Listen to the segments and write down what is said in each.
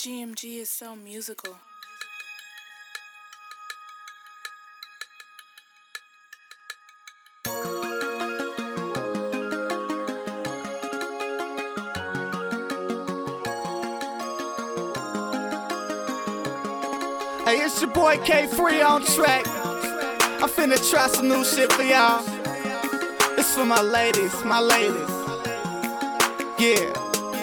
GMG is so musical. Hey, it's your boy K3 on track. I'm finna try some new shit for y'all. It's for my ladies, Yeah.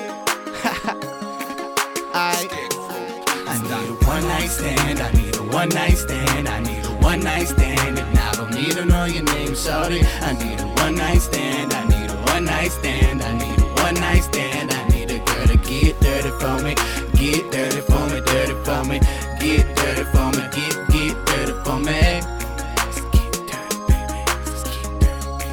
I need a one night stand, I need a one night stand, I need a one night stand. And I don't need to know your name, shorty. I need a one night stand, I need a one night stand, I need a one night stand. I need a girl to get dirty for me, get dirty for me, dirty for me, get dirty for me, get dirty for me. Let's get dirty, baby. Let's get dirty,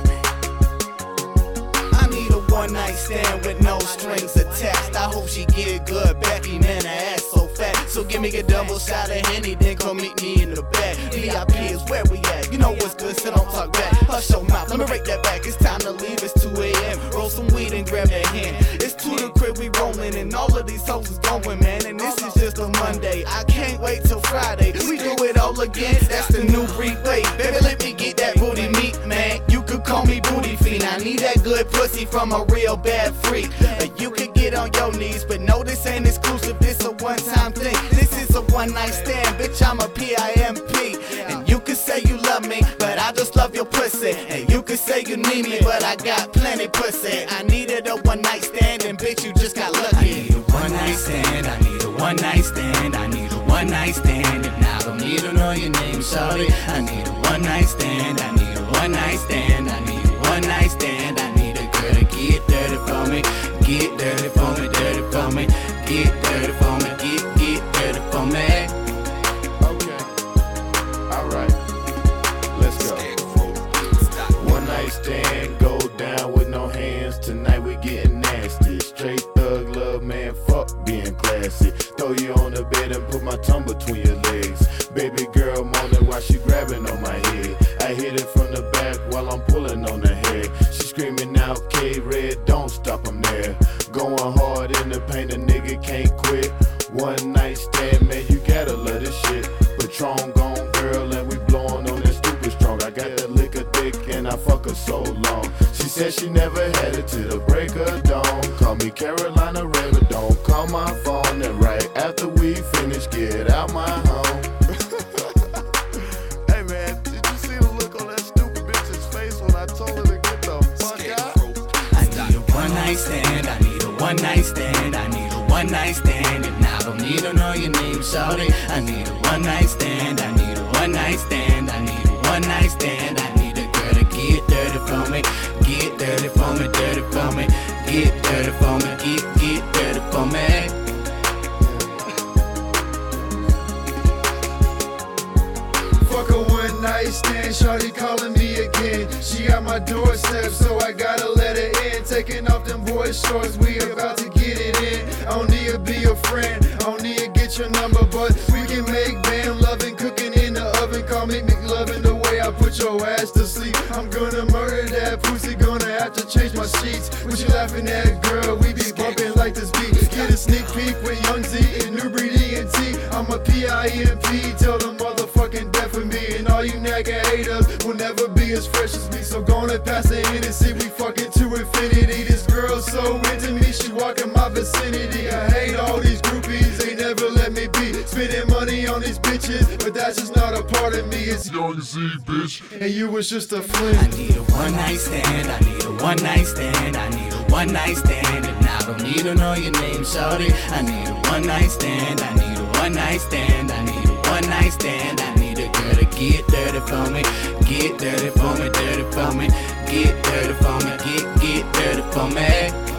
baby. I need a one night stand with no strings attached. I hope she get good, Becky, man, her ass so fat. So give me a double shot of Henny, then come meet me in the back. VIP is where we at, you know what's good, so don't talk back. Hush your mouth, let me break that back. It's time to leave, it's 2 a.m. Roll some weed and grab that hand. It's to the crib, we rolling, and all of these hoes is going, man. And this is just a Monday, I can't wait till Friday. We do it all again, that's the new replay. Baby, let me get that booty meat, man. You could call me booty fiend. I need that good pussy from a real bad freak. You could get on your knees, but no, this ain't exclusive, this a one-time thing. This is a one-night stand, bitch, I'm a PIMP. And you can say you love me, but I just love your pussy. And you can say you need me, but I got plenty pussy. I needed a one-night stand, and bitch, you just got lucky. I need a one night stand, I need a one night stand, I need a one night stand. And I don't need to know your name, shorty. I need a one night stand, I need a one night stand, I need a one night stand. I need a girl to get dirty for me, get dirty for me, dirty for me, get dirty for me, get dirty for me. Okay, alright, let's go. One night stand, go down with no hands. Tonight we getting nasty. Straight thug love, man, fuck being classy. Throw you on the bed and put my tongue between your legs. Baby girl moaning while she grabbing on my head. I hit it from the back while I'm pulling on her head. She screaming out, K-Red, don't stop, I'm there. Going hard in the paint, a nigga can't quit. One night stand, man, you gotta love this shit. Patron gone, girl, and we blowing on that stupid strong. I got that liquor dick and I fuck her so long. She said she never had it till the break of dawn. Call me Carolina River, don't call my phone. And right after we finish, get out my home. Hey man, did you see the look on that stupid bitch's face when I told her to get the fuck out? I need a one night stand, I need a one night stand, I need a one night stand. And I don't need to know your name, shorty. I need a one night stand, I need a one night stand, I need a one night stand. I need a girl to get dirty for me, get dirty for me, dirty for me, get dirty for me, get dirty for me. Fuck a one night stand, shawty calling me again. She at my doorstep, so I gotta let her in. Taking off them boy shorts, we about to get it in. I don't need to be your friend, I don't need to get your number, but we can make bam loving, cooking in the oven. Call me McLovin, the way I put your ass to sleep. I'm gonna murder that pussy, gonna have to change my sheets. What you laughing at, girl? We be bumping like this beat. Get a sneak peek with Young Z and New Breed ENT. I'm a PIMP, tell them motherfucking death for me. And all you nigga haters will never be as fresh as me. So gonna pass the Hennessy, we fucking to infinity. This girl's so into me, she walk in my vicinity. I hate all these groupies, they never let me be. Spending money on these bitches, but that's just not a part of me. It's Young Z, bitch, and you was just a fling. I need a one night stand, I need a one night stand, I need a one night stand. And I don't need to know your name, shorty. I need a one night stand, I need a one night stand, I need a one night stand. I need a girl to get dirty for me, get dirty for me, dirty for me, get dirty for me, get dirty for me.